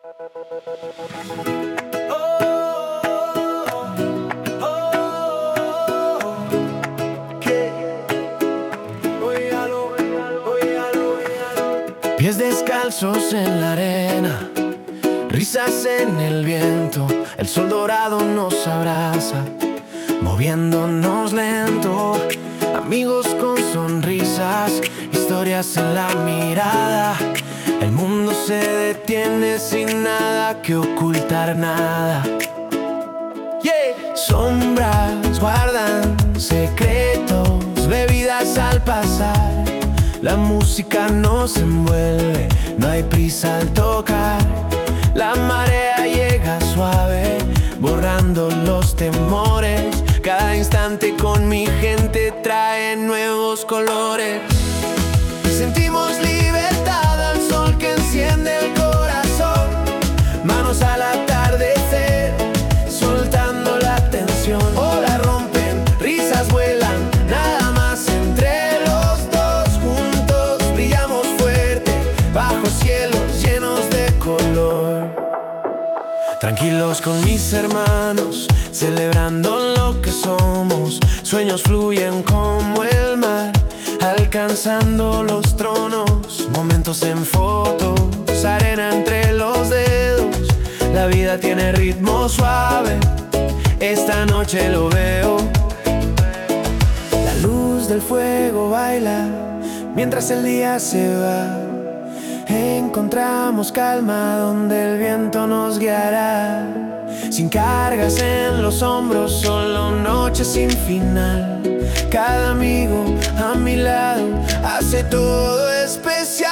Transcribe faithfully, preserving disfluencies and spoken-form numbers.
Pies descalzos en la arena, risas en el viento, el sol dorado nos abraza, moviéndonos lento. Amigos con sonrisas, historias en la mirada. El mundo se detiene sin nada que ocultar, nada. Yeah. Sombras guardan secretos, bebidas al pasar. La música nos envuelve, no hay prisa al tocar. La marea llega suave, borrando los temores. Cada instante con mi gente trae nuevos colores. Sentimos libertad al sol que enciende el corazón. Manos al atardecer, soltando la tensión. Olas rompen, risas vuelan, nada más entre los dos. Juntos brillamos fuerte, bajo cielos llenos de color. Tranquilos con mis hermanos, celebrando lo que somos. Sueños fluyen como el mar, alcanzando los tronos. Momentos en fotos, arena entre los dedos. La vida tiene ritmo suave, esta noche lo veo. La luz del fuego baila mientras el día se va. Encontramos calma donde el viento nos guiará. Sin cargas en los hombros, solo noche sin final. Cada amigo a mi lado hace todo especial.